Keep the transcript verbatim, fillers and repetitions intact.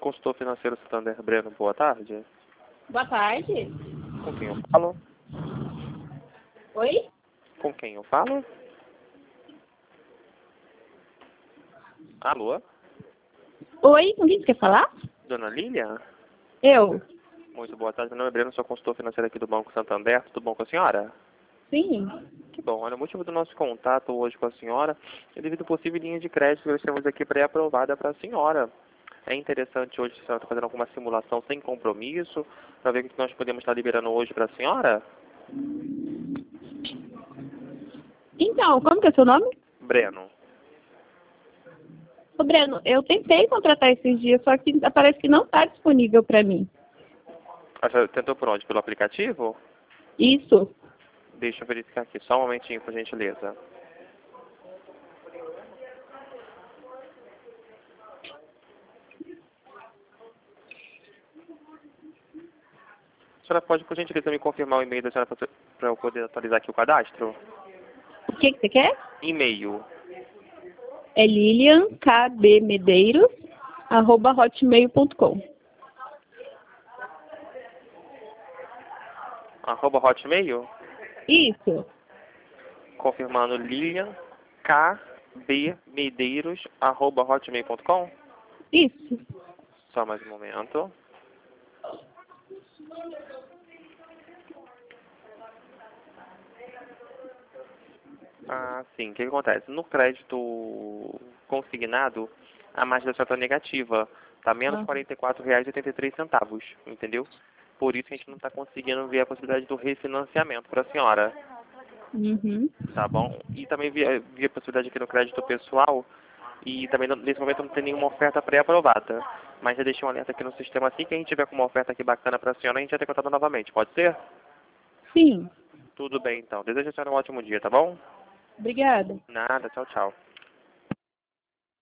consultor financeiro Santander. Breno, boa tarde. Boa tarde. Com quem eu falo? Oi? Com quem eu falo? Alô? Oi, com quem você quer falar? Dona Lília? Eu. Muito boa tarde, meu nome é Breno, sou consultor financeiro aqui do Banco Santander. Tudo bom com a senhora? Sim. Que bom. Olha, o motivo do nosso contato hoje com a senhora é devido a possível linha de crédito que nós temos aqui pré-aprovada para a senhora. É interessante hoje se a senhora está fazendo alguma simulação sem compromisso, para ver o que nós podemos estar liberando hoje para a senhora? Então, como que é o seu nome? Breno. Ô, Breno, eu tentei contratar esses dias, só que parece que não está disponível para mim. A senhora tentou por onde? Pelo aplicativo? Isso. Deixa eu verificar aqui, só um momentinho, por gentileza. A senhora pode, por gentileza, me confirmar o e-mail da senhora para eu poder atualizar aqui o cadastro? O que, que você quer? E-mail. É lilian k b medeiros arroba hotmail ponto com. Arroba Hotmail? Isso. Confirmando Lilian K B Medeiros arroba hotmail ponto com. Isso. Só mais um momento. Ah, sim. O que, que acontece? No crédito consignado, a margem da senhora está negativa. Está menos Ah. quarenta e quatro reais e oitenta e três centavos. Entendeu? Por isso que a gente não está conseguindo ver a possibilidade do refinanciamento para a senhora. Uhum. Tá bom? E também vi, vi a possibilidade aqui no crédito pessoal. E também nesse momento não tem nenhuma oferta pré-aprovada. Mas já deixei um alerta aqui no sistema. Assim que a gente tiver com uma oferta aqui bacana para a senhora, a gente vai ter contato novamente. Pode ser? Sim. Tudo bem, então. Desejo a senhora um ótimo dia, tá bom? Obrigada. Nada. Tchau, tchau.